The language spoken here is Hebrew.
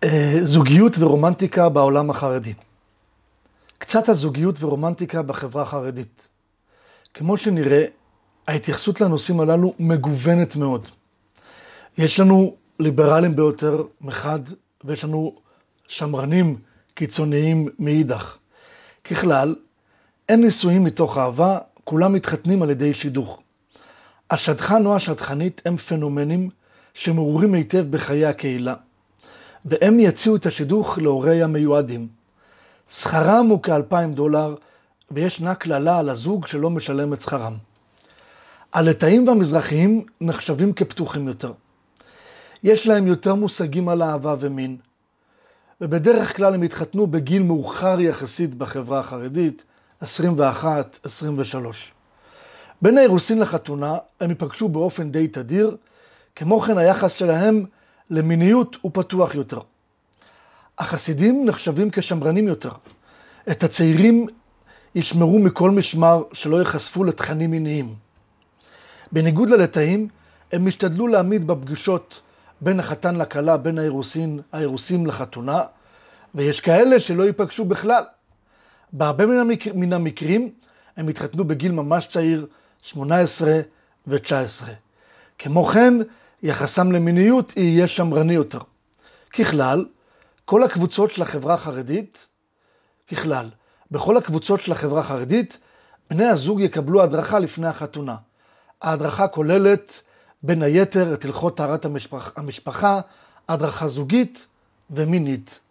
זוגיות ורומנטיקה בעולם החרדי. קצת הזוגיות ורומנטיקה בחברה החרדית. כמו שנראה, ההתייחסות לנושאים הללו מגוונת מאוד. יש לנו ליברלים ביותר מחד, ויש לנו שמרנים קיצוניים מאידך. ככלל, אין נישואים מתוך אהבה, כולם מתחתנים על ידי שידוך. השדכן או השדכנית הם פנומנים שמעורים היטב בחיי הקהילה, והם יציעו את השידוך להורי המיועדים. שכרם הוא $2,000, וישנה כללה על הזוג שלא משלם את שכרם. הליטאים והמזרחיים נחשבים כפתוחים יותר. יש להם יותר מושגים על אהבה ומין, ובדרך כלל הם התחתנו בגיל מאוחר יחסית בחברה החרדית, 21, 23. בין האירוסין לחתונה הם ייפגשו באופן די תדיר, כמו כן היחס שלהם למיניות הוא פתוח יותר. החסידים נחשבים כשמרנים יותר. את הצעירים ישמרו מכל משמר שלא יחשפו לתכנים מיניים. בניגוד לליטאים, הם משתדלו להעמיד בפגישות בין החתן לכלה, בין האירוסים לחתונה, ויש כאלה שלא ייפגשו בכלל. בהרבה מן המקרים הם התחתנו בגיל ממש צעיר, 18 ו-19. כמו כן, יחסם למיניות יהיה שמרני יותר. בכל הקבוצות של החברה החרדית, בני הזוג יקבלו הדרכה לפני החתונה. ההדרכה כוללת בין היתר את הלכות טהרת המשפחה, הדרכה זוגית ומינית.